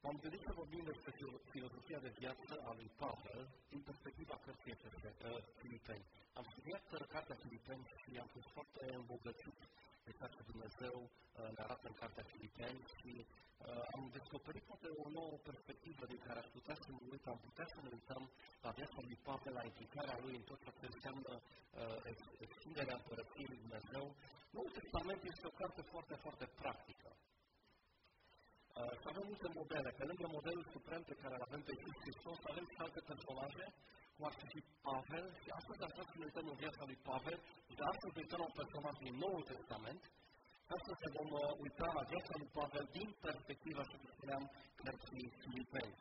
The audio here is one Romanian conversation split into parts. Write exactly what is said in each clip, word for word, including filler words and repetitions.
M-am gândit să vorbim despre filozofia de viață a lui Pavel din perspectiva cărții Filipeni. Am studiat cartea Filipeni și am fost foarte îmbogățit de ceea ce Dumnezeu ne arată în cartea Filipeni și am descoperit poate o nouă perspectivă din care aș putea să ne uităm, am putea să ne uităm la viața lui Pavel, la implicarea lui în tot ce înseamnă extinderea Împărăției lui Dumnezeu. Noul Testament este o carte foarte, foarte practică. Și avem multe modele. Pe lângă modelul suprem pe care îl avem pe Iisus Hristos, avem și alte personaje, cum ar fi Pavel, și astăzi aș vrea să ne uităm în viața lui Pavel, și astăzi uităm la un personaj din Noul Testament, astăzi ne vom uita la viața lui Pavel din perspectiva, așa cum spuneam, cărții Filipeni.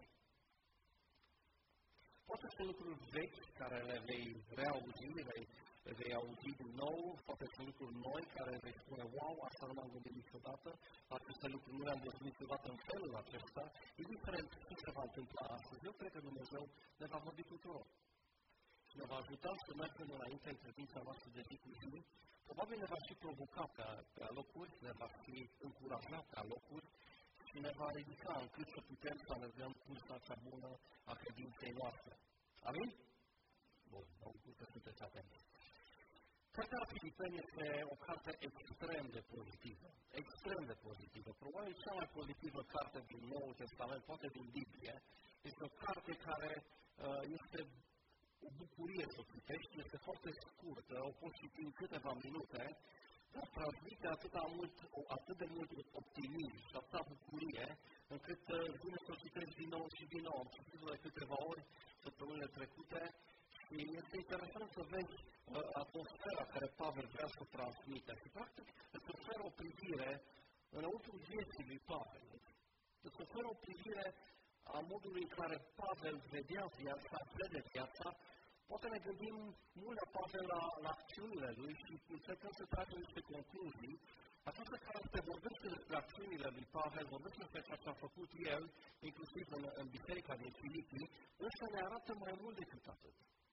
Poate sunt lucruri vechi care le vei reauzi, le vei auzi din nou, poate sunt lucruri noi care vei spune, wow, asta nu m-am gândit niciodată, aceste lucruri nu le-am văzut niciodată în felul acesta, indiferent ce se va întâmpla astăzi. Eu cred că Dumnezeu ne va vorbi tuturor și ne va ajuta să mergem înainte în credința noastră de zi cu zi. Probabil ne va și provoca pe, pe alocuri, ne va fi încurajat pe alocuri și ne va ridica încât să putem să alergăm cursa cea bună a credinței noastre. Amin? Bun, mă bucur că sunteți atenți. Cartea Filipeni este o carte extrem de pozitivă, extrem de pozitivă. Probabil cea mai pozitivă carte din Noul Testament, poate din Biblie, este o carte care uh, este o bucurie să o citești, este foarte scurtă, o poți citi în câteva minute, dar transmite atâta mult, atât de mult optimism și atâta bucurie, încât uh, vine să o citești din nou și din nou. Am citit de câteva ori săptămânile trecute. Și este interesant să vezi uh, atmosfera care Pavel vrea să o transmite. Și, practic, îți oferă o privire înăuntru vieții lui Pavel. Îți oferă o privire a modului în care Pavel vedea viața, vede viața. Poate ne gândim mult la Pavel, la, la acțiunile lui și încercăm să tragem niște concluzii. Această carte vorbește despre acțiunile lui Pavel, vorbește despre ceea ce a făcut el, inclusiv în, în biserica din Filipii, însă ne arată mai mult decât atât.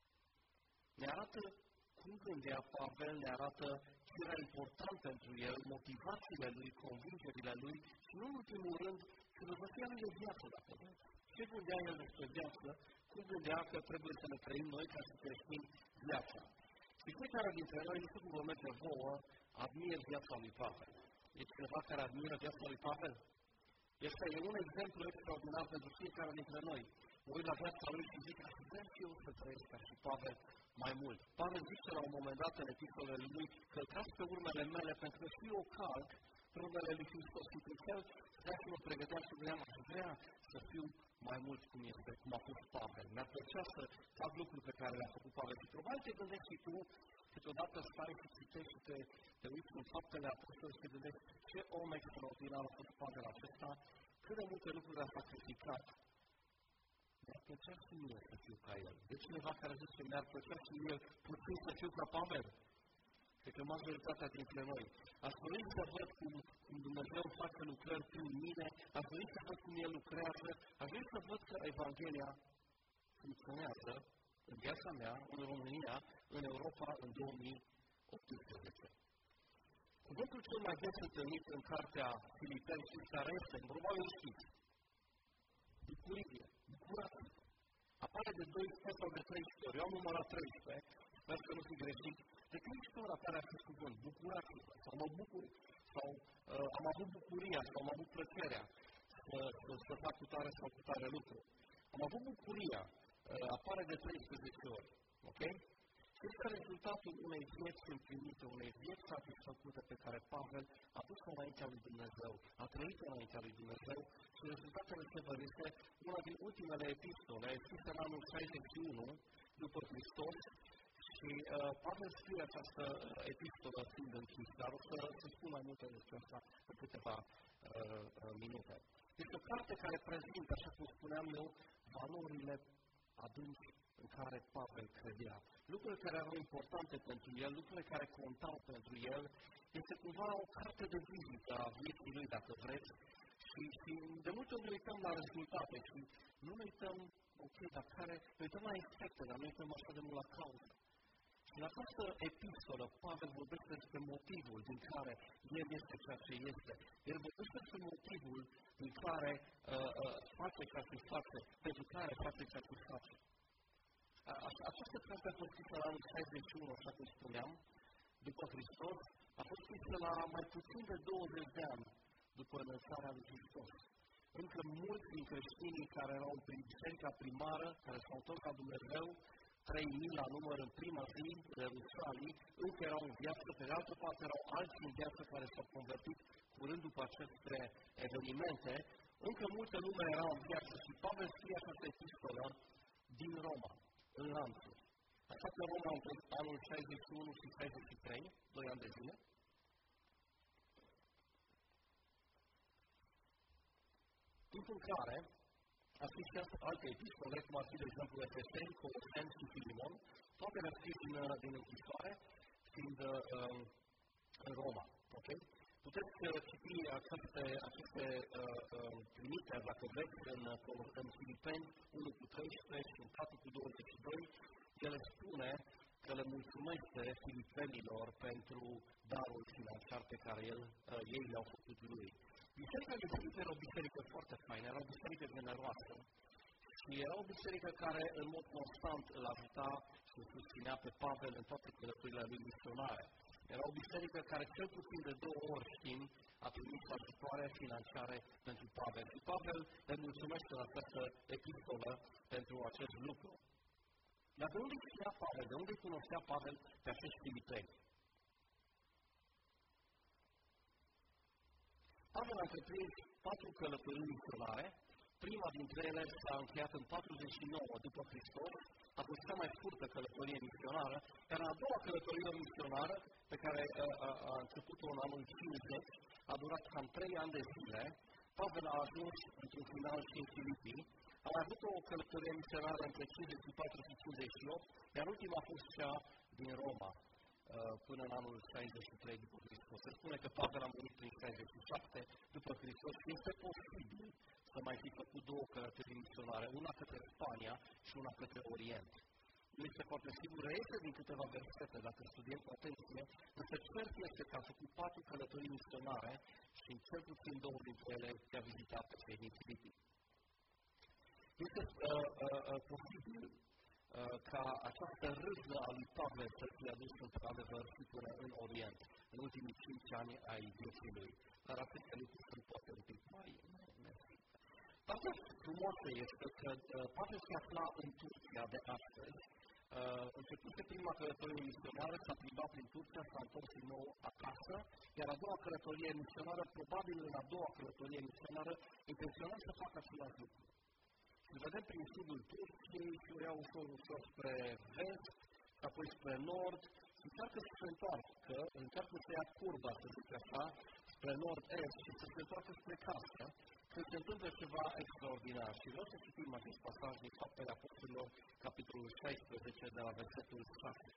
Ne arată cum gândea Pavel, ne arată ce era important pentru el, motivațiile lui, convingerile lui și, nu în ultimul rând, filozofia lui de viață, dacă vreți. Ce gândea el despre viață, cum gândea că trebuie să ne trăim noi ca să creștim viața. Și fiecare dintre noi, nu știu cum vă merge vouă, admir viața lui Pavel. E cineva care admiră viața lui Pavel? Este un exemplu extraordinar pentru fiecare dintre noi. Mă uit la viața lui și zic, aș vrea și eu să trăiesc ca și Pavel mai mult. Pavel zice la un moment dat în epistolele lui, călcați pe urmele mele pentru că și eu calc pe urmele lui Hristos. Și când el vrea să mă pregătea și vreau, aș vrea să fiu mai mult cum este, cum a fost Pavel. Mi-ar plăcea să fac lucruri pe care le-a făcut Pavel. Și probabil te gândești și tu, câteodată stai și citești și te, te uiți în faptele apostolilor și te gândești ce om extraordinar a fost Pavel acesta, cât de multe lucruri a sacrificat. Mi-ar plăcea și mie să fiu ca el. De cineva care zice, mi-ar plăcea și mie puțin să fiu ca Pavel. Cred că majoritatea dintre noi. Aș dori să văd cum, cum Dumnezeu face lucrări prin mine, aș dori să văd cum El lucrează, aș dori să văd că Evanghelia funcționează în viața mea, în România, în Europa, în două mii optsprezece. Cuvântul cel mai des întâlnit în cartea Filipeni și care este, probabil știți, bucurie, bucurați. Apare de doisprezece sau de treisprezece ori. Eu am numărat treisprezece, sper că nu fi greșit. De treisprezece ori apare acest cuvânt, bucurați-vă, sau mă bucur, sau uh, am avut bucuria, sau am avut plăcerea să, să, să fac cu tare sau cu tare lucru. Am avut bucuria, uh, apare de treisprezece ori, ok? Este rezultatul unei vieți împlinite, unei vieți satisfăcute pe care Pavel a dus-o înaintea lui Dumnezeu, a trăit înaintea lui Dumnezeu și rezultatele se văd. Este una din ultimele epistole, scrisă în anul șaizeci și unu după Hristos și uh, Pavel scrie această uh, epistolă fiind închis, dar o să, să spun mai multe despre asta în câteva uh, uh, minute. Este o carte care prezintă, așa cum spuneam eu, valorile adânci în care Pavel credea. Lucrurile care erau importante pentru el, lucrurile care contau pentru el, este cumva o carte de vizită a vieții lui, dacă vreți, și, și de multe ori ne uităm la rezultate și nu ne uităm, ok, dar care, ne uităm la efecte, dar nu uităm așa de mult la cauză. Și În această epistolă, Pavel vorbește despre motivul din care el este ceea ce este. El vorbește despre motivul din care uh, uh, face ceea ce face, pentru care face ceea ce face. Această carte a fost scrisă la anul șaizeci și unu, așa cum spuneam, după Hristos, a fost scrisă la mai puțin de douăzeci de ani după înălțarea lui Hristos. Încă mulți din creștinii care erau în biserica primară, care s-au întors la Dumnezeu, trei mii la număr în prima zi de Rusalii, încă erau în viață, pe de altă parte erau alții în viață care s-au convertit curând după aceste evenimente, încă multă lume erau în viață și Pavel scrie această epistolă din Roma, în lanțuri. Așa că Roma între anul șaizeci și unu și șaizeci și trei, doi ani de zile, timp în care a scris și alte epistole, cum ar fi, de exemplu, Efeseni, Coloseni și Filimon, toate le-a scris din, din închisoare, fiind uh, în Roma. Okay? Puteți uh, citi aceste, aceste uh, uh, trimiteri, dacă vreți, în, în Filipeni unu cu treisprezece și în patru cu douăzeci și doi, el spune că le mulțumește filipenilor pentru darul financiar pe care el, uh, ei le-au făcut lui. Biserica de Filip era o biserică foarte faină, era o biserică generoasă și era o biserică care în mod constant îl ajuta și îl susținea pe Pavel în toate călătorile lui misionare. Era o biserică care cel puțin de două ori, știm, a primit ajutoare financiare pentru Pavel. Și Pavel le mulțumește în această epistolă pentru acest lucru. Dar de unde știa Pavel? De unde cunoștea Pavel pe acești filipeni? Pavel a întreprins patru călătorii misionare. Prima dintre ele s-a încheiat în patruzeci și nouă după Hristos, a fost cea mai scurtă călătorie misionară, iar a doua călătorie misionară, pe care a, a, a început-o în anul cincizeci, a durat cam trei ani de zile. Pavel a ajuns într-un final și în Filipii, a avut o călătorie misionară între cincizeci și patru și cincizeci și opt, iar ultima a fost cea din Roma, până în anul șaizeci și trei după Hristos. Se spune că Pavel a murit în șaizeci și șapte după Hristos și este posibil să mai fi făcut două călătorii misionare, una către Spania și una către Orient. Nu este foarte sigur, reiese din câteva versete, dacă studiem cu atenție, însă cert este că a făcut patru călătorii misionare și în cel puțin două dintre ele i-a vizitat pe cei din Filipii. Este uh, uh, uh, posibil ca această râvnă a lui Pavel să fie adus într-adevăr și până în Orient, în ultimii cinci ani ai vieții lui. Dar aceste lucruri sunt poate un pic mai nesigure. Partea frumoasă este că Pavel se afla în Turcia de astăzi, începuse prima călătorie misionară, s-a plimbat prin Turcia, s-a întors din nou acasă, iar a doua călătorie misionară, probabil în a doua călătorie misionară, intenționa să facă același lucru. Și vedem prin sudul Turciei și o ia ușor, ușor spre vest, apoi spre nord, și încearcă să se întoarcă, încearcă să ia curba, să zic așa, spre nord-est și să se întoarcă spre casă, când se întâmplă ceva extraordinar. Și vreau să citim acest pasaj din Faptele Apostolilor, capitolul șaisprezece, de la versetul șase.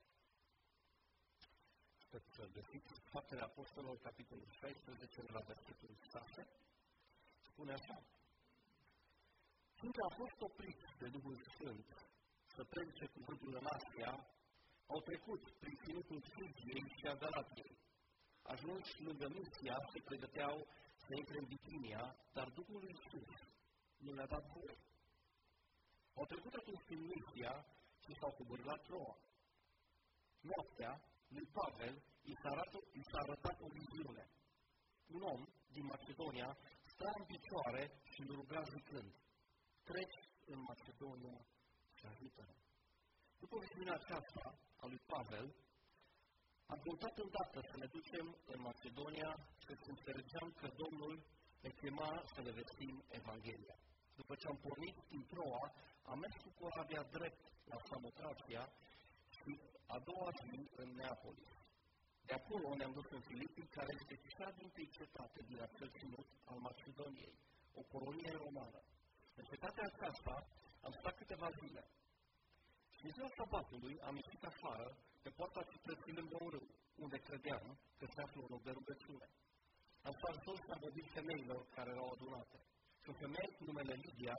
Sper să găsiți Faptele Apostolilor, capitolul șaisprezece, de la versetul șase. Spune așa: Fiindcă a fost oprit de Duhul Sfânt să predice cuvântul în Asia, au trecut prin ținutul Frigiei și a Galatiei. Ajunși lângă Misia, se pregăteau să intre în Bitinia, dar Duhul lui Iisus nu le-a dat voie. Au trecut atunci prin Misia și s-au coborât la Troa. Noaptea, lui Pavel i s-a arătat, i s-a arătat o viziune. Un om din Macedonia sta în picioare și îl ruga zicând: Treci în Macedonia și ajută-ne. După viziunea aceasta a lui Pavel, am căutat îndată să ne ducem în Macedonia, că înțelegeam că Domnul ne chema să le vestim Evanghelia. După ce am pornit din Troa, am mers cu corabia drept la Samotracia și a doua zi în Neapolis. De acolo ne-am dus în Filipii, care este cea dintâi cetate din acel ținut al Macedoniei, o colonie romană. În cetatea aceasta am stat câteva zile. Și în ziua sabatului am ieșit afară, pe poarta cetății lângă un râu, unde credeam că se află un loc de rugăciune. Am stat jos și am vorbit femeilor care erau adunate. Și o femeie cu numele Lidia,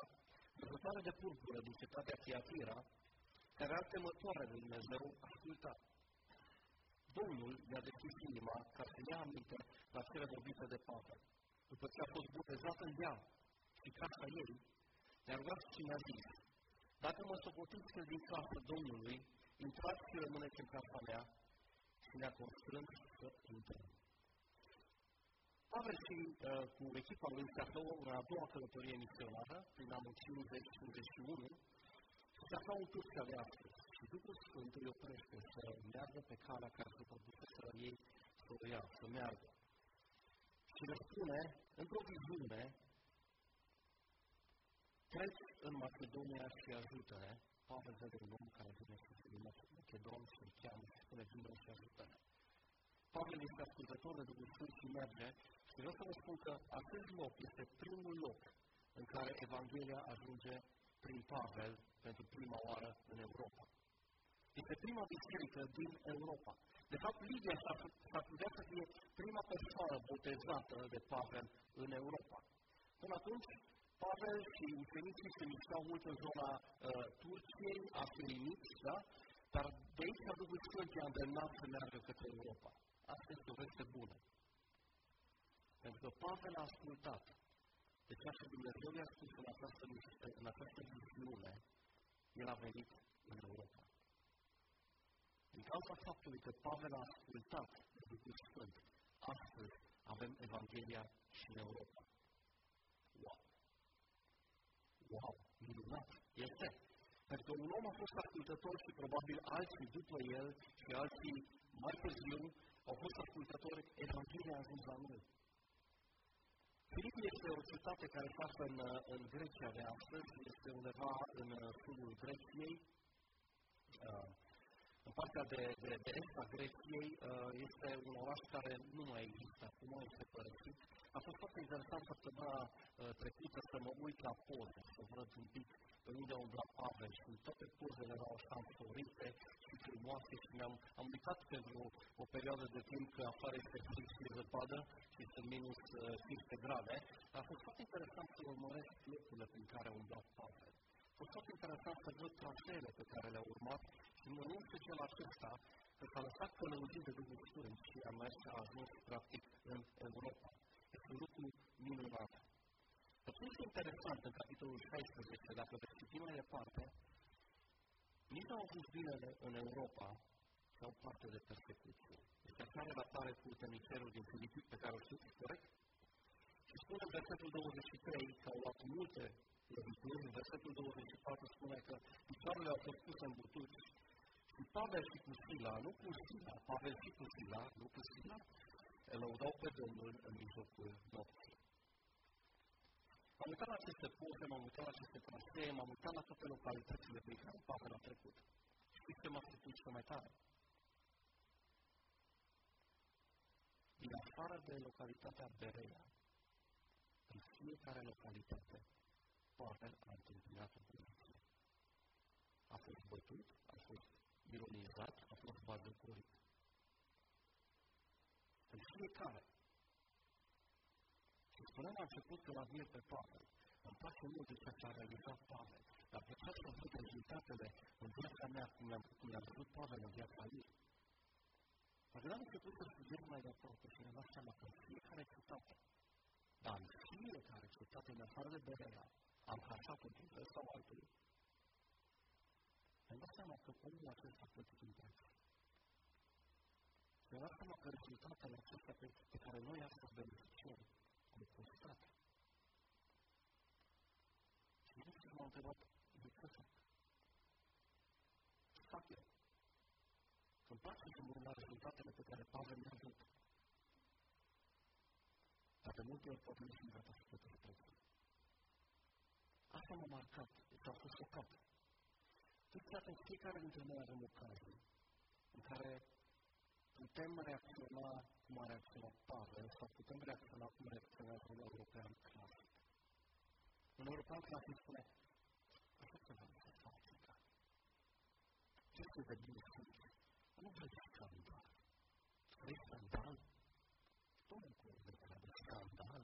văzătoare de purpură din cetatea Tiatira, care era temătoare de Dumnezeu, asculta. Domnul i-a deschis inima ca să ia aminte la cele vorbite de Pavel. După ce a fost botezat în ea și casa ei, ne-a rugat și ne-a zis: dacă mă socotiți credincioasă Domnului, intrați și rămâneți în casa mea, și ne-a constrâns să intrăm. Pavel și uh, cu echipa lui se aflau în a doua călătorie misionară, prin anul cincizeci cincizeci și unu, și se aflau în Turcia de astăzi. Și Duhul Sfânt îi oprește să meargă pe calea care se produce să ei să o ia, să meargă. Și le spune, într-o viziune, treci în Macedonia și ajută-ne. Pavel vede un om care vine și din Macedon și îl cheamă și spune, vină și ajută-ne. Pavel este ascultător de Duhul Sfânt și merge și vreau să vă spun că acest loc este primul loc în care Evanghelia ajunge prin Pavel pentru prima oară în Europa. Este prima biserică din Europa. De fapt, Lidia s-ar putea să fie prima persoană botezată de Pavel în Europa. Până atunci, Pavel și ucenicii se mișcau mult în zona uh, Turciei, a Filiniți, da? Dar de aici Duhul Sfânt i-a îndemnat să meargă către Europa. Asta este o veste bună. Pentru că Pavel a ascultat de ceea ce Dumnezeu i-a spus în această, în această viziune, el a venit în Europa. Din cauza faptului că Pavel a ascultat de Duhul Sfânt, astăzi avem Evanghelia și în Europa. Wow! Wow! Minunat! Este! Pentru că un om a fost ascultător și probabil alții după el și alții mai târziu au fost ascultători, Evanghelia a ajuns la noi. Filipi este o cetate care se află în, în Grecia de astăzi, este undeva în sudul Greciei. Uh, în partea de, de, de est a Greciei uh, este un oraș care nu mai există acum, este părăsit. A fost foarte interesant săptămâna uh, trecută să mă uit la poze, să văd un pic pe unde a umblat Pavel și toate pozele erau așa înflorite și frumoase și ne-am am uitat pentru o, o perioadă de timp că afară este frig și zăpadă și sunt minus uh, cincisprezece grade. A fost foarte interesant să urmăresc locurile prin care a umblat Pavel. A fost foarte interesant să văd traseele pe care le-a urmat și mă în special acesta că s-a lăsat călăuzit de Duhul Sfânt și a mers a ajuns practic în Europa. Este un lucru minunat. Dar ce este interesant în capitolul șaisprezece, dacă veți citi mai departe, nici nu au fost bine în Europa și au parte de persecuție. Este acea relatare cu temnicerul din Filipi, pe care o știți, corect? Și spune în versetul douăzeci și trei că au luat multe lovituri, în versetul douăzeci și patru spune că picioarele au fost puse în butuci și Pavel și cu Sila, nu cu Sila, Pavel și cu Sila, nu cu Sila, îl lăudau pe Domnul în mijlocul nopții. M-am uitat la aceste poze, m-am uitat la aceste trasee, m-am uitat la toate localitățile prin care Pavel a trecut. Știți ce m-a făcut cel mai tare? Din afară de localitatea Berea, în fiecare localitate, Pavel a întâmpinat o poziție. A fost bătut, a fost ironizat, a fost bazocorit. În fiecare. Și spuneam la început că l-admir pe Pavel. Îmi place mult de ceea ce a realizat Pavel. Dar pe ceea să văd rezultatele în viața mea, cum le-am văzut Pavel în viața lui. Dar când am început să studiez mai de aproape și ne-am dat seama că în fiecare cetate, dar în fiecare cetate, în afară de Berea, am clasat într-un fel sau altul, mi-am dat seama că omul acesta a plătit un preț. Mi-am dat seama că rezultatele acestea pe, pe care noi astăzi beneficiem au costat. Și nu știu, m-am întrebat, de ce fac? Ce fac eu? Îmi place să mă urma rezultatele pe care Pavel le-a avut. Dar de multe ori poate nu sunt gata să plătesc prețul. Asta m-a marcat, deci a fost șocat. Deci, iată, fiecare dintre noi avem ocazii în care putem reacționa cum a reacționat Pavel sau putem reacționa cum reacționează un european clasic. Un european clasic spune, așa ceva nu se face, da. Ce este de bine sunt? Nu vrei scandal. Vrei scandal? Domnul cu de treabă, scandal.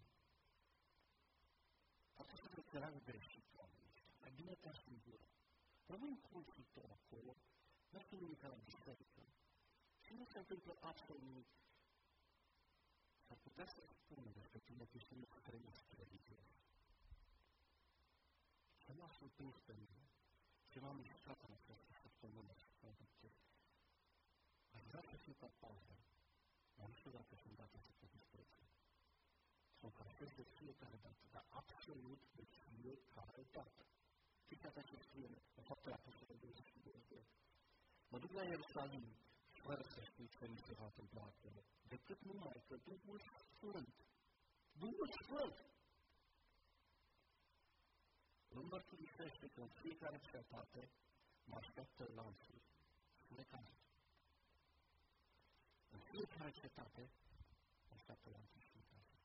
Atunci să înțeleagă greșit oamenii ăștia. Mai bine te-aș în gură. Rămâi în consultor acolo, nu știu nimic la biserică. Și nu se întâmplă absolut nimic. S-ar putea să spun despre tine că ești un extremist religios. Și m-a surprins pe mine. Și m-am mișcat în această săptămână și m-am zis, aș vrea să fiu ca Pavel, dar nu știu dacă sunt date să te disprețe. Să-mi frăsesc de fiecare dată, dar absolut de fiecare dată. Fiți atent ce scrie în Faptele Apostolilor douăzeci și doi. Mă duc la Ierusalim, fără să știu ce mi se va întâmpla acolo, decât numai că Duhul Sfânt, Duhul Sfânt, îmi mărturisește că în fiecare cetate mă așteaptă lanțuri și necazuri. În fiecare cetate mă așteaptă lanțuri și necazuri.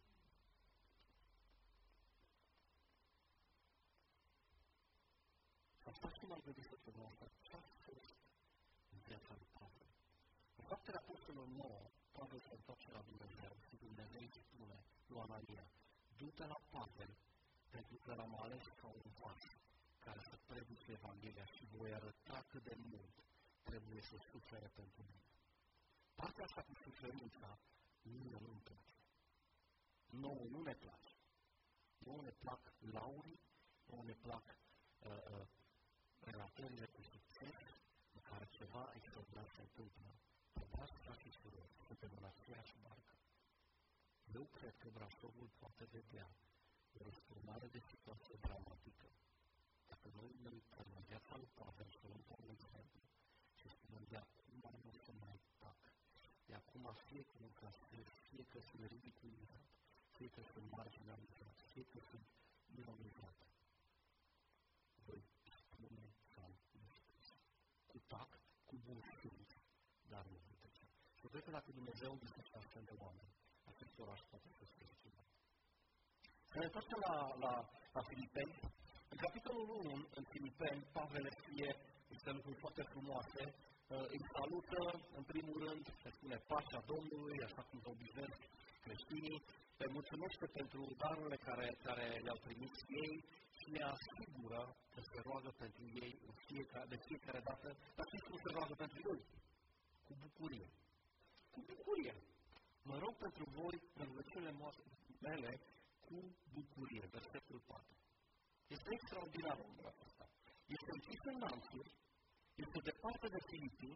S-a stat și m-am gândit săptămâna asta, ce a fost în viața lui Pavel? În Faptele Apostolilor nouă, Pavel se întoarce la Dumnezeu și Dumnezeu îi spune lui Anania, du-te la Pavel, pentru că l-am ales ca un vas care să predice Evanghelia și voi arăta cât de mult trebuie să sufere pentru mine. Partea asta cu suferința, mie nu-mi place. Nouă nu ne place. Nouă ne plac laurii, nouă ne plac uh, uh, relatările cu succes, în care ceva extraordinar se întâmplă. Dar, frate și surori, suntem în aceeași barcă. Eu cred că Brașovul poate vedea o răsturnare de situație dramatică. Dacă noi ne uităm în viața lui Pavel și luăm ca un exemplu și spunem de acum nu se mai tac, de acum fie că nu casez, fie că sunt ridiculizat, fie că sunt marginalizat, fie că sunt ironizat, voi spune sau nu spus. Cu tact, cu bun simț, dar nu voi tăcea. Și cred că dacă Dumnezeu găsește astfel de oameni, acest oraș poate să fie schimbat. Să ne întoarcem la, la, la Filipeni. În capitolul unu, în Filipeni, Pavel le scrie niște lucruri foarte frumoase. Uh, îi salută, în primul rând, se spune pacea Domnului, așa cum se obișnuiesc creștinii, le mulțumește pentru darurile care, care le-au trimis ei și le asigură că se roagă pentru ei în fiecare, de fiecare dată, dar știți cum se roagă pentru ei? Cu bucurie. Cu bucurie. Mă rog pentru voi, în rugăciunile mele, cu bucurie. Versetul patru. Este extraordinar omul acesta. Este închis în lanțuri, este departe de Filipii,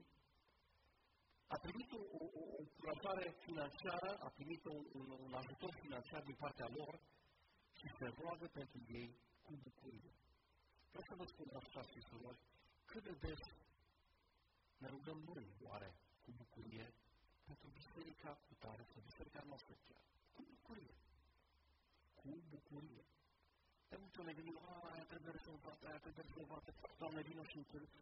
a primit o, o, o încurajare financiară, a primit un, un, un ajutor financiar din partea lor și se roagă pentru ei cu bucurie. Vreau să vă spun așa, și surori, cât de des ne rugăm noi, oare, cu bucurie, pentru biserica cu tare, pentru biserica noastră chiar. Cu bucurie. Cu bucurie. De multe ori ne gândim, aia trebuie rezolvată, aia trebuie rezolvată, Doamne, vină și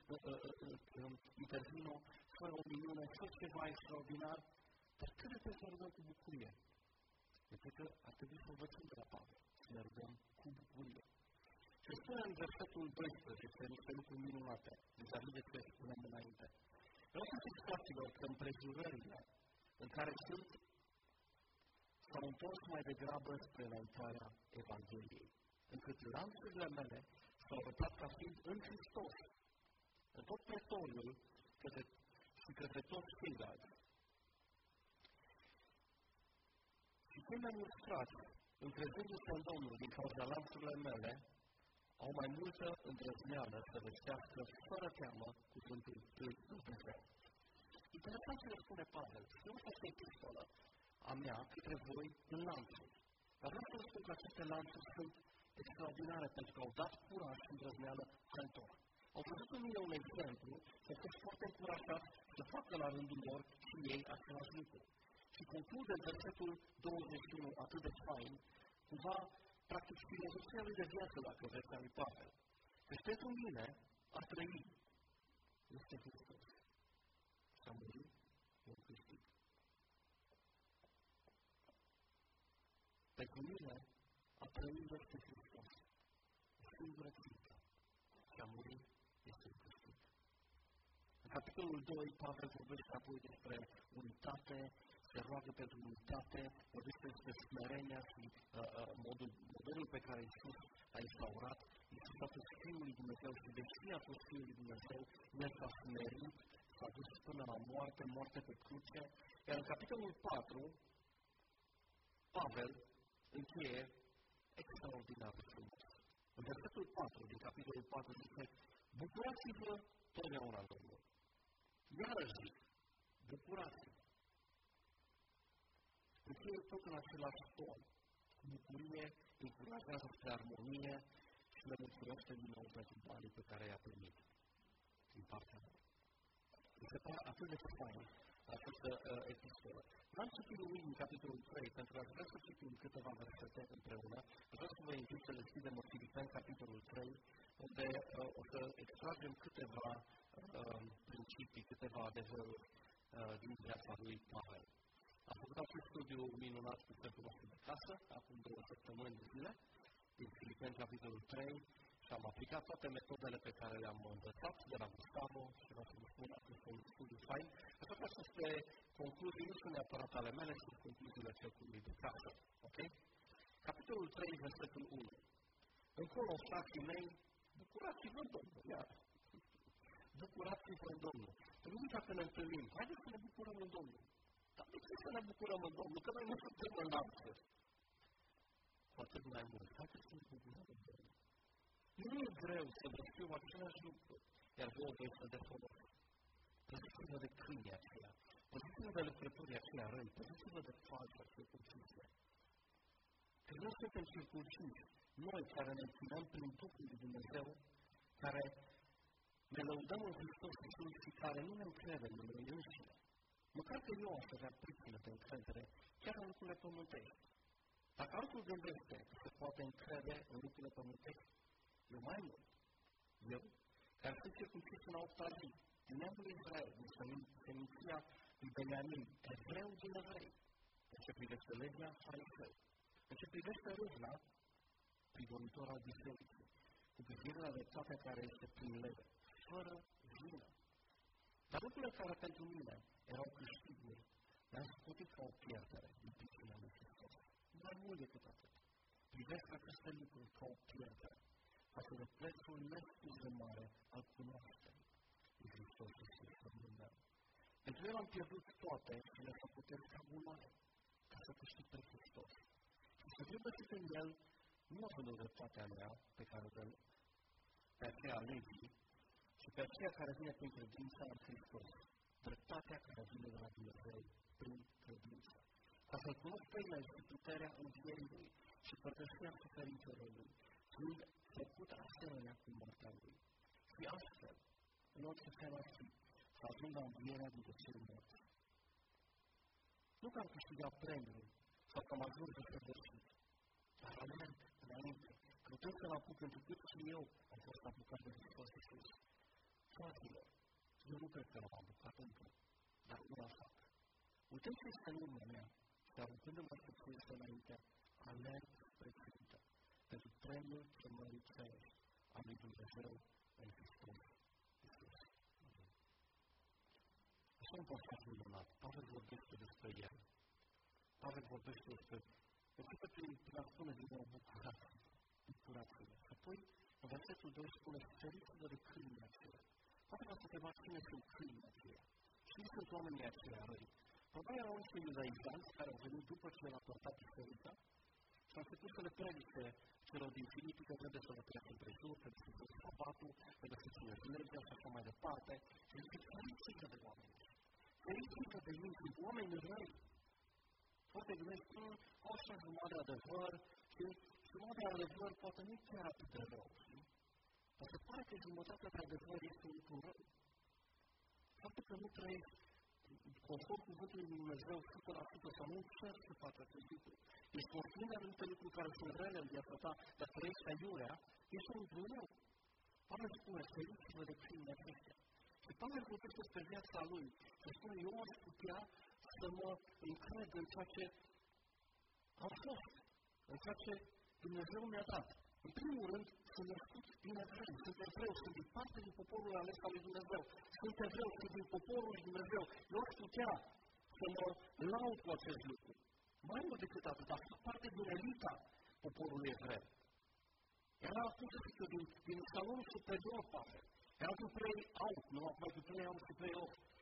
intervină, fă o minune, fă ceva extraordinar, dar cât de trebuie să rugăm cu bucurie? Eu cred că ar trebui să învățăm de la Pavel, să ne rugăm cu bucurie. Și spune în versetul doisprezece, niște lucruri minunate, vis-a-vis de ce spuneam înainte. Vreau să știți, fraților, că împrejurările în care sunt s-au întors mai degrabă spre înaintarea Evangheliei, încât lanțurile mele s-au arătat ca fiind în Hristos, în tot pretoriul către, și către toți ceilalți. Și cei mai mulți frați, încrezându-se în Domnul din cauza lanțurile mele, au mai multă îndrăzneală să vestească fără teamă cuvântul lui Dumnezeu. Interesant ce le spune Pavel. Nu este epistolă a mea către voi în lanțuri. Dar vreau să vă spun că aceste lanțuri sunt extraordinare pentru că au dat curaj și îndrăzneală altora. Au văzut în mine un exemplu, au fost foarte încurajați să facă la rândul lor și ei același lucru. Și conclude versetul douăzeci și unu atât de fain, cumva, practic, filozofia lui de viață, dacă vreți, a lui Pavel. Deci pentru mine a trăi este Hristos. Și a murit un câștig. Pentru mine a trăi este Hristos. O singură țintă. Și a murit este un câștig. În capitolul doi, Pavel vorbește apoi despre unitate, se roagă pentru unitate, vorbește despre smerenia și uh, uh, modul, modelul pe care Iisus a instaurat. Iisus a fost Fiul lui Dumnezeu și deși a fost Fiul lui Dumnezeu, El s-a smerit, s-a dus până la moarte, moarte pe cruce, iar în capitolul patru, Pavel încheie extraordinar de frumos. În versetul patru, din capitolul patru, zice, bucurați-vă totdeauna în Domnul. Iarăși zic, bucurați-vă. Încheie tot în același ton, cu bucurie, încurajează spre armonie și le mulțumește din nou pentru banii pe care i-a primit din partea lor. Mi se pare atât de fain această uh, epistolă. N-am citit nimic din capitolul trei, pentru că aș vrea să citim câteva versete împreună. Aș vrea să vă invit să deschidem în Filipeni, capitolul trei, unde uh, o să extragem câteva uh, principii, câteva adevăruri uh, din viața lui Pavel. Am făcut acest studiu minunat cu pentru nostru de casă, acum două săptămâni de zile, din Filipeni, capitolul trei, și am aplicat toate metodele pe care le-am învățat de la Gustavo și vreau să vă spun că este un studiu fain. Așa că aceste concluzii nu sunt neapărat ale mele, sunt concluziile cercului de casă. Ok? Capitolul trei, versetul unu. Încolo, frații mei, bucurați-vă în Domnul, iar. Bucurați-vă în Domnul. Nu zic că ne întâlnim, haideți să ne bucurăm în Domnul. Dar de ce să ne bucurăm în Domnul? Că noi nu suntem în lapsă. Cu atât mai mult, haideți să ne bucurăm în Domnul. Nu e greu să vă scriu același lucru, iar vouă vă este de folos. Păziți-vă de câinii aceia, păziți-vă de lucrătorii aceia răi, păziți-vă de falsa circumcizie. Că noi suntem circumciși, noi care ne închinăm prin Duhul lui Dumnezeu, care ne lăudăm în Hristos Iisus și care nu ne încredem în noi înșine. Măcar că eu aș avea pricină de încredere chiar în lucrurile pământești. Dacă altul gândește că se poate încrede în lucrurile pământești, eu mai mult. Eu, care sunt circumcis în a opta zi, din neamul Israel, din seminția lui Beniamin, evreu din evrei, în ce privește legea, fariseu, în ce privește râvna, prigonitor al bisericii, cu privire la dreptatea care este prin lege, fără vină. Dar lucrurile care pentru mine erau câștiguri, le-am scotit ca o pierdere din pricina lui Hristos. Mai mult decât atât. Privesc aceste lucruri ca o pierdere, față de prețul nespus de mare al cunoașterii lui Hristos Iisus, Domnul meu. Pentru el am pierdut toate și le-am făcut ca gunoaie, ca să câștig pe Hristos. Și să fiu găsit în el, nu având o dreptatea mea, pe care o dă pe aceea legii, și pe aceea care vine prin credința în Hristos, dreptatea care vine de la Dumnezeu prin credință. Ca să-L cunosc pe El și puterea învierii Lui și părtășia suferințelor Lui, fiind făcut asemenea cu moartea Lui. Și astfel, în orice fel ar fi, să ajung la învierea după cel morți. Nu că am câștigat premiul sau că am ajuns de săvârșit, dar alerg înainte, căutând să-L apuc pentru cât și eu am fost apucat de Hristos Iisus. Fraților, eu nu cred că l-am apucat încă, dar una fac. Uitând ce este în urmă mea și aruncându-mă să fiu să înainte, alerg spre țintă, pentru premiul chemării cerești a lui Dumnezeu în Hristos Iisus. Așa un pasaj minunat. Pavel vorbește despre el. Pavel vorbește despre începe prin a spune din nou bucurați-vă, bucurați-vă. Și apoi, în versetul doi spune, feriți-vă de câinii aceia. Poate v-ați întrebat cine sunt câinii aceia. Cine sunt oamenii aceia răi? Probabil erau niște iudaizanți care au venit după ce l-a părtat biserica și au început să le predice celor din Filipi că trebuie să le treacă împrejur, trebuie să țină sabatul, trebuie să țină legea și așa mai departe. Și zice, feriți-vă de oameni. Feriți-vă de ei, sunt oameni răi. Poate gândești, au așa jumătate de adevăr și jumătate de adevăr poate nu chiar atât de rău. Dar se pare că jumătatea de adevăr este un lucru rău. Faptul că nu trăiești conform cuvântului lui Dumnezeu o sută la sută sau nu încerci să faci acest lucru. Ești conștient de anumite lucruri care sunt rele în viața ta, dar trăiești aiurea, ești un lucru rău. Pavel spune, feriți-vă de câinii aceștia. Și Pavel vorbește despre viața lui și spune, eu aș putea să mă încred în ceea ce am fost, în ceea ce Dumnezeu mi-a dat. În primul rând, sunt născut din evreu, sunt evreu, sunt din parte din poporul ales al lui Dumnezeu, sunt evreu, sunt din poporul lui Dumnezeu. Eu aș putea să mă laud cu acest lucru. Mai mult decât atât, dar fac parte din elita poporului evreu. Era, cum să zic eu, din, din salonul superior, Pavel. Era cu play out, nu mai cu play out, cu play off.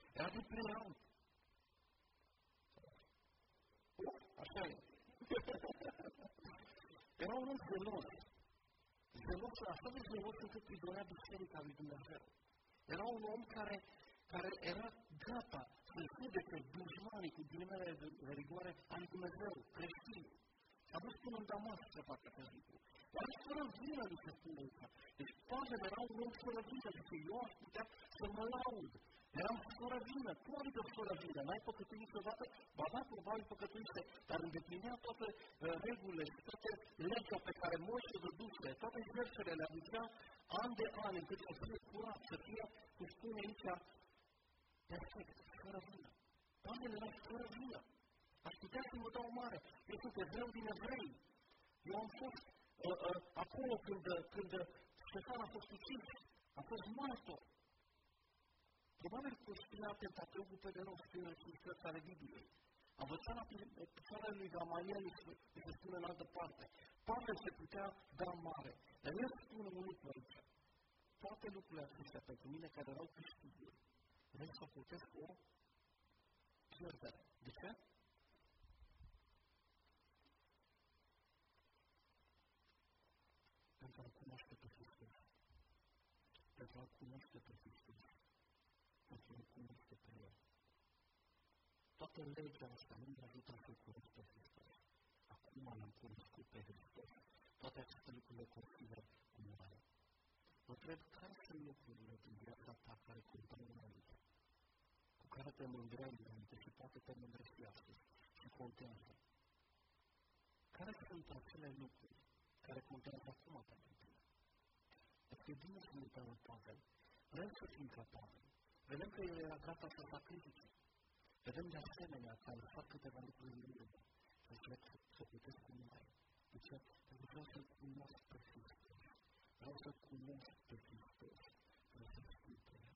un om zelos. Zelos, așa de zelos încât îi dorea biserica lui Dumnezeu. Era un om care, care era gata să judece dușmanii cu ghilimele de rigoare al Dumnezeu, creștini. S-a dus până în Damasc să facă acest lucru. Dar fără vină, li se spune așa. Deci Pavel era un om fără vină, zice, eu aș putea să mă laud. Eram fără vină. Cum adică fără vină? N-ai păcătuit niciodată? Ba da, probabil păcătuise, dar îndeplinea toate uh, regulile și toate legea pe care Moise dăduse, toate jertfele le aducea an de an, încât să fie curat, să fie, cum spune aici, perfect, fără vină. Pavel era fără vină. Aș putea să mă dau mare. Eu sunt evreu din evrei. Eu am fost uh, uh, acolo când, când Ștefan a fost ucis. Am fost martor. Probabil că știa Pentateugul pe de rost, prin răspunsăți ale Bibliei. Am văzut la picioarele lui Gamaliel, și se spune în altă parte. Pavel se putea da mare. Dar el spune un lucru aici. Toate lucrurile acestea pentru mine care erau câștiguri, vreau să plătesc o pierdere. De ce? Pentru a cunoaște pe Hristos. Pentru a cunoaște pe Hristos. Pentru a cunoaște pe El. Toată legea asta nu mi-a ajutat să-L cunosc pe Hristos. Acum l-am cunoscut pe Hristos. Toate aceste lucruri le consider cum mare. Mă întreb care sunt lucrurile din viața ta care contau înainte, cu care te mândreai înainte și poate te mândrești și astăzi și contează. Care sunt acele lucruri care contează acum pentru tine? Este bine să ne uităm în Pavel. Vrem să fim ca Pavel. Vedem că el era gata să sacrifice. Vedem de asemenea că a lăsat câteva lucruri în urmă. Să plec să plătesc cu numai. De ce? Pentru că vreau să-L cunosc pe Hristos. Vreau să cunosc pe Hristos. Vreau să știu pe El.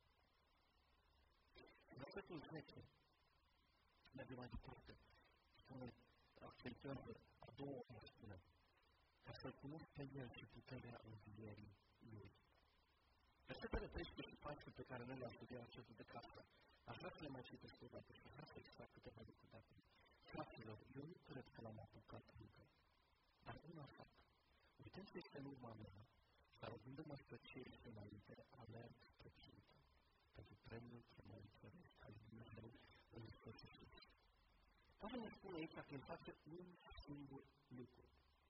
Versetul zece merge mai departe. Spune, accentuează a doua oară, spune, ca să-L cunosc pe El și puterea învierii Lui. Versetele treisprezece și paisprezece pe care noi le-am studiat acestul de casă, aș vrea să le mai citesc o dată și vreau să extrag câteva lucruri de acolo. Fraților, eu nu cred că l-am apucat încă, dar una fac. Uitând ce este în urma mea, dar rugându-mă spre ce este înainte, alerg spre țintă, pentru premiul chemării cerești al lui Dumnezeu în Hristos Iisus. Pavel ne spune aici că îl face un singur lucru.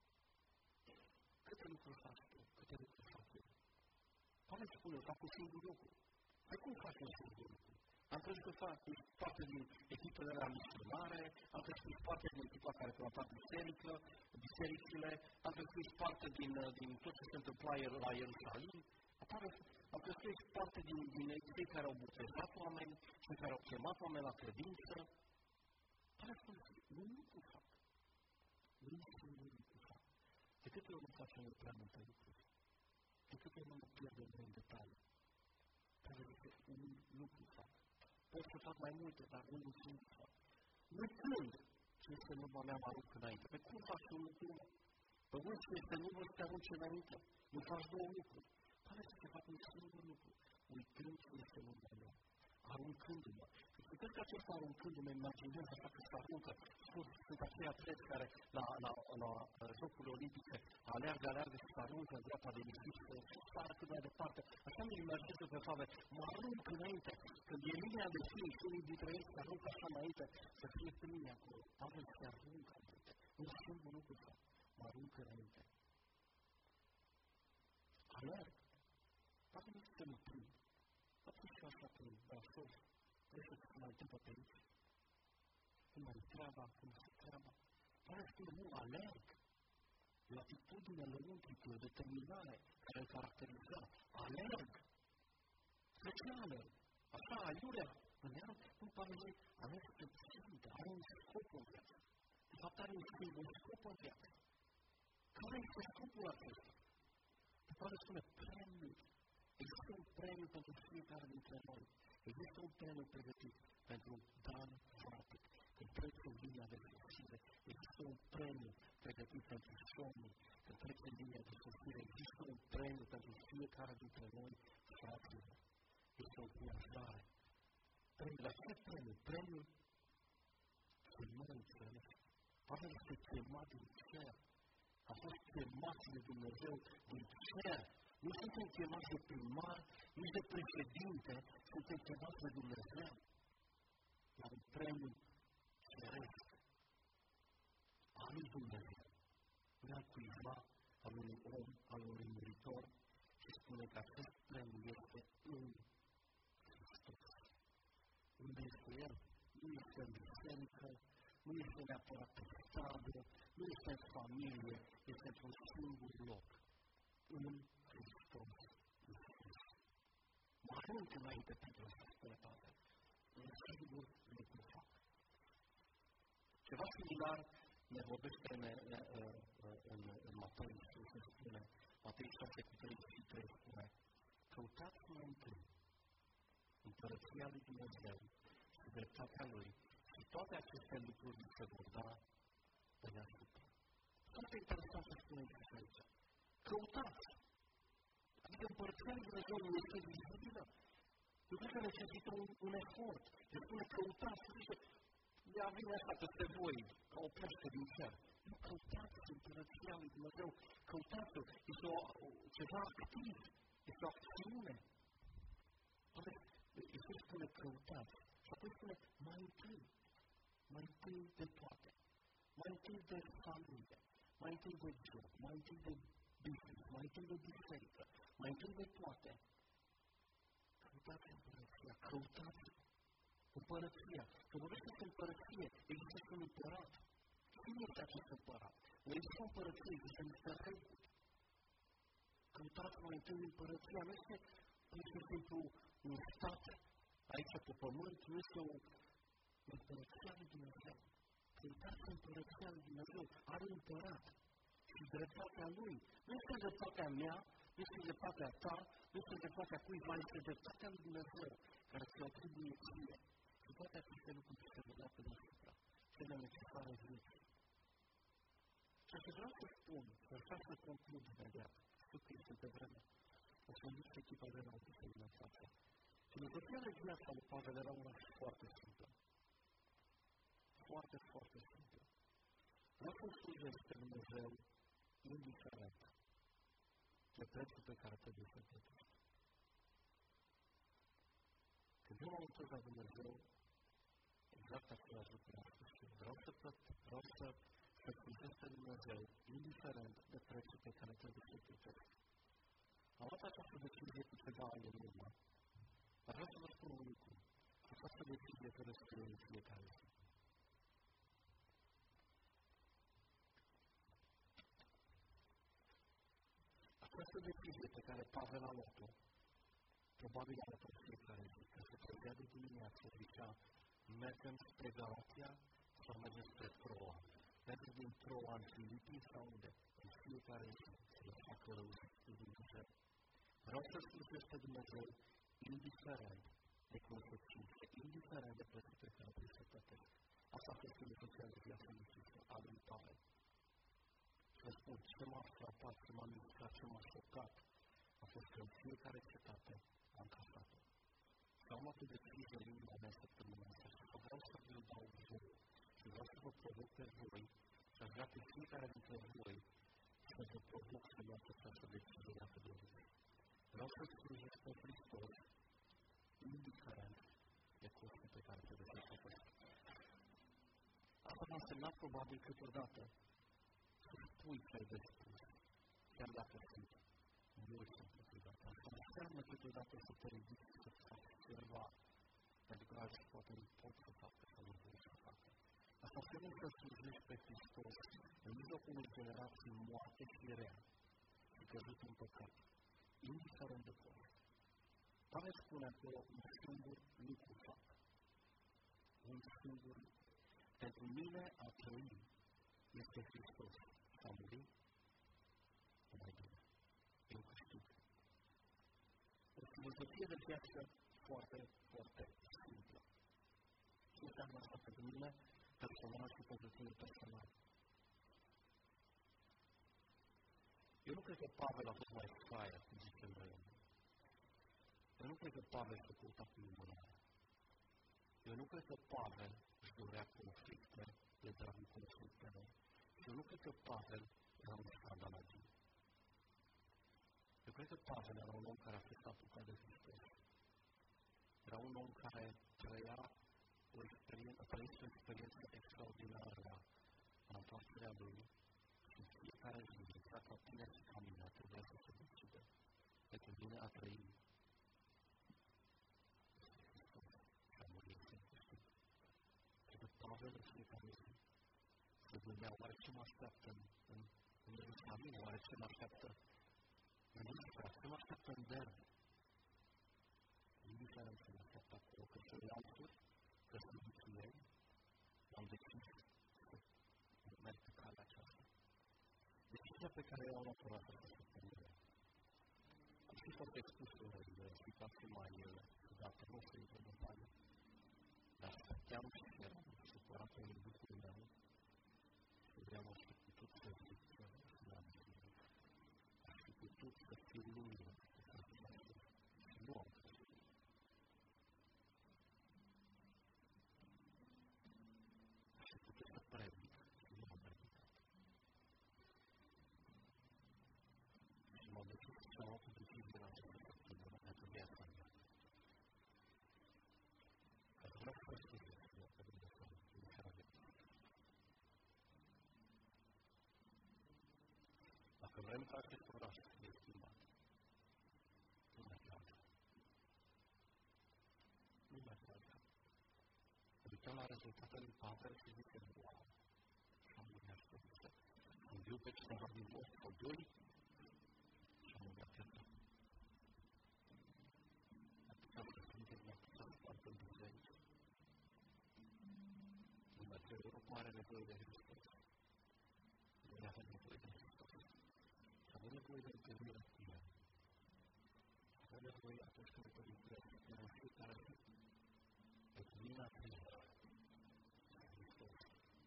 Câte lucruri faci tu? Câte lucruri fac eu? Pavel spune, fac un singur lucru. Păi cum faci un singur lucru? Am crezut că fac parte din echipele la misionare, am crezut că parte din echipa care planta biserică, bisericile, am crezut că parte din, din tot ce se întâmpla la Ierusalim, apare, am crezut că parte din, din cei care au botezat oameni, cei care au chemat oameni la credință. Pare să un lucru fac. Un singur lucru fac. De câte ori nu facem noi prea multe lucruri? De câte ori nu mă pierdem în detalii? Care este un lucru fac. Pot să fac mai multe, dar unul singur fac. Uitând ce este în urma mea, mă arunc înainte. Pe cum faci un lucru? Pe unul ce este în urmă să te arunci înainte. Nu faci două lucruri. Pare să te fac un singur lucru. Uitând ce este în urma mea. Aruncându-mă. Și cred că acesta aruncându-mă, imaginez așa că se aruncă. Sunt aceia atleti care la, la, la, la Jocurile Olimpice aleargă, aleargă și se aruncă în groapa de nisip, se sară cât mai departe. Așa mi-l imaginez pe Pavel. Mă arunc înainte. Când e linia de fie și unii dintre ei se aruncă așa înainte, să fie primii acolo. Pavel se aruncă înainte. Un singur lucru fac. Mă arunc înainte. Alerg. Pavel nu se mă prind. Poate și așa pe Brașov. Trebuie să se mai întâmplă pe aici. Cum mai treaba, cum se treaba. Pare spune, nu, alerg. E o atitudine lăuntrică, o determinare care îl caracteriza. Alerg. De ce alerg? Așa, aiurea. Gândeam, cum pare zice, alerg pe țintă, are un scop în viață. De fapt, are un singur scop în viață. Care este scopul acesta? De pare spune, premiul. Există un premiu pentru fiecare dintre noi. Există un premiu pregătit pentru Dan Vartic. Când trece în linia de sosire, există un premiu pregătit pentru Somi. Când trece în linia de sosire, există un premiu pentru fiecare dintre noi, fraților. Este o încurajare. La ce premiu? Premiul chemării cerești. Pavel este chemat din cer. Am fost chemați de Dumnezeu din cer. Nu suntem chemați de primar, nici de președinte, suntem chemați de Dumnezeu. La un premiu ceresc. A lui Dumnezeu. Nu al cuiva, al unui om, al unui muritor, și spune că acest premiu este în Hristos. Unde este El? Nu este în biserică, nu este neapărat pe stradă, nu este în familie, este într-un singur loc. În Hristos. Mă arunc înainte pentru să spune Pavel. Un singur lucru fac. Ceva similar ne vorbește în, în, în, în Matei, se spune, Matei șase cu treizeci și trei spune, căutați mai întâi împărăția lui Dumnezeu și dreptatea Lui și toate aceste lucruri vi se vor da pe deasupra. Foarte interesant să spune aici. Căutați! Adică împărăția lui Dumnezeu nu este vizibilă. Nu cred că necesită un, un efort. Se spune căutați, zice, ea vine așa peste voi, ca o pește din cer. Nu căutați împărăția lui Dumnezeu, căutați-o, este o, ceva activ, este o acțiune. Iisus spune căutați și apoi spune mai întâi, mai întâi de toate, mai întâi de familie, mai întâi de job, mai întâi de business, mai întâi de biserică, mai întâi de toate. Căutați împărăția, căutați împărăția. Când vorbește de împărăție, există un împărat. Cine este acest împărat? Nu există o împărăție, există niște reguli. Căutați mai întâi împărăția, nu este pur și simplu un stat aici pe pământ, nu este o împărăția lui Dumnezeu. Căutați împărăția lui Dumnezeu, are împărat. Și dreptatea lui, nu este dreptatea mea, nu este dreptatea ta, nu este dreptatea cuiva, este dreptatea lui Dumnezeu, care ți-o atribuie ție. Și toate aceste lucruri se vedea pe deasupra, cele necesare vieții. Și aș vrea să spun, să așa să conclud imediat, știu că este pe vreme, o să îmi duc echipa de la o să vină în față. Filozofia de viața lui Pavel era una foarte simplă. Foarte, foarte simplă. Vreau să slujesc pe Dumnezeu indiferent de prețul pe care trebuie să-l plătești. Când eu m-am întors la Dumnezeu, exact același lucru am spus și vreau să plătesc, vreau să să slujesc pe Dumnezeu, indiferent de prețul pe care trebuie să-l plătesc. Am luat această decizie cu ceva ani în urmă. Dar vreau să vă spun un lucru. Această decizie trebuie să fie în fiecare zi. Această decizie pe care Pavel a luat-o, probabil a luat-o fiecare zi, că se trezea de dimineață, zicea, mergem spre Galatia sau mergem spre Troa. Mergem din Troa în Filipii sau unde? În fiecare zi să le facă rău lui Dumnezeu. Vreau să slujesc pe Dumnezeu indiferent de consecințe, indiferent de prețul pe care trebuie să plătesc. Asta a fost filozofia de viață a lui Pavel. Și vă spun, ce m-a frapat, ce m-a mișcat, ce m-a șocat, a fost că în fiecare cetate am casat-o. Și am luat o decizie în inima mea săptămâna asta și vreau să vă dau voi și vreau să vă provoc pe voi și aș vrea pe fiecare dintre voi să vă provoc să luați această decizie la de zi. Vreau să slujesc pe Hristos indiferent de costul pe care trebuie să-l plătesc. Asta va însemna probabil câteodată să spui ce ai de spus, chiar dacă sunt mulți câteodată. Asta înseamnă câteodată să te ridici să faci ceva, pentru că alții poate nu pot să facă sau nu vor să facă. Asta înseamnă să slujești pe Hristos în mijlocul unei generații moarte și rea și căzut în păcat, indiferent de cost. Pavel spune acolo un singur lucru fac. Un singur lucru. Pentru mine a trăi este Hristos. S-a murit, e mai bine. E un câștig. O filozofie de viață foarte, foarte simplă. Ce înseamnă asta pentru mine personal și pentru tine personal? Eu nu cred că Pavel a fost mai fraier, cum zicem noi. Eu nu cred că Pavel s-a căutat cu lumânare. Eu nu cred că Pavel își dorea conflicte de dragul conflictelor. Eu nu cred că Pavel era un scandal. Eu cred că Pavel era un om care a fost apucat de Hristos. Era un om care trăia o experiență, trăise o experiență extraordinară la întoarcerea lui și în fiecare zi, exact ca tine și ca mine, trebuia să se decide. Pentru mine a trăi și a murit în Hristos. Cred că Pavel în fiecare zi se gândea, oare ce mă așteaptă în, în, în Ierusalim, oare ce mă așteaptă în Israel, ce mă așteaptă în Derbe. Indiferent ce mă așteaptă acolo, că sunt lanțuri, că sunt vicii, am decis să merg pe calea aceasta. Decizia pe care eu am luat-o la această săptămână. Am și fost expus în situații mai ciudate, nu să intru în detalii, dar stăteam și eram supărat în lucrul meu și vreau să fi putut să zic că n-am zis. Aș fi putut să fiu lungă și nu am fost. Aș fi putut să predic și nu am predicat. Și m-am decis să am o decizie la această săptămână pentru viața mea. Că vreau să fiu să fiu de să Dacă vrem ca acest oraș să fie schimbat, nu merge altfel. Nu merge altfel. Uităm la rezultatele lui Pavel și zice, wow, și am mâncat pe viață. Am viu pe cineva din vostru sau doi și am mâncat pe viață. Atâta să suntem la atâta să facă în biserică. Dumnezeu Europa are nevoie de Hristos. Noi avem nevoie de Hristos. Și avem nevoie de întâlnire cu El. Avem nevoie atunci când ne întâlnim cu El în fiecare zi. Pentru mine a trăit Hristos.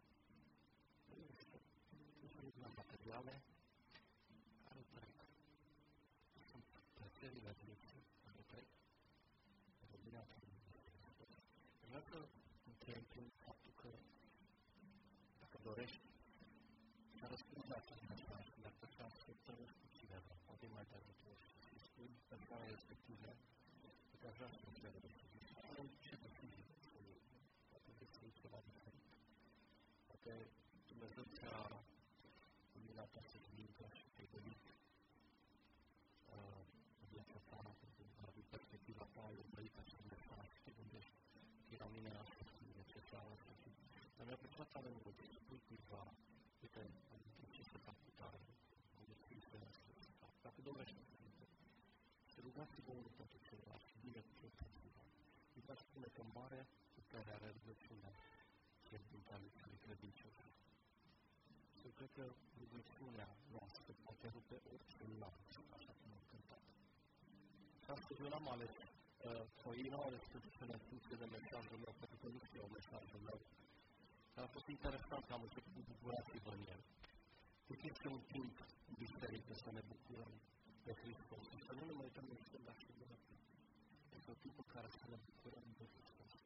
Nu sunt la materiale care trec. Sunt plăcerile vieții care trec. Pentru mine a trăit Hristos. Vreau să încheiem prin faptul că dacă dorești să răspunzi la acest mesaj, dacă să întâlnești cu cineva, poate mai de ajutor și spui persoanei respective, că aș vrea să înțeleg ce decizie să iei. Poate decide ceva diferit. Poate Dumnezeu ți-a luminat această mincă și te-ai gândit în viața ta, din perspectiva ta, ai urmărit acest mesaj și te gândești că la mine asta sunt necesară să fiu. Dar mi-a plăcut să avem nevoie să spui cuiva, uite, am decis să fac cu tare, am decis să fac. Dacă dorești să fac, să rugați Domnul pentru celălalt și bine cu celălalt. Și vă spune că mare putere are rugăciunea credința lui credincios. Eu cred că rugăciunea noastră poate rupe orice lanț, așa cum am cântat. Și astăzi eu n-am ales, sau ei n-au ales pentru să ne funcție de mesajul meu, pentru că nu știu mesajul meu. Dar a fost interesant că am început cu bucurați-vă în el. Puteți un timp în biserică să ne bucurăm de Hristos și să nu ne mai uităm în stânga și de este un timp în care să ne bucurăm de Hristos.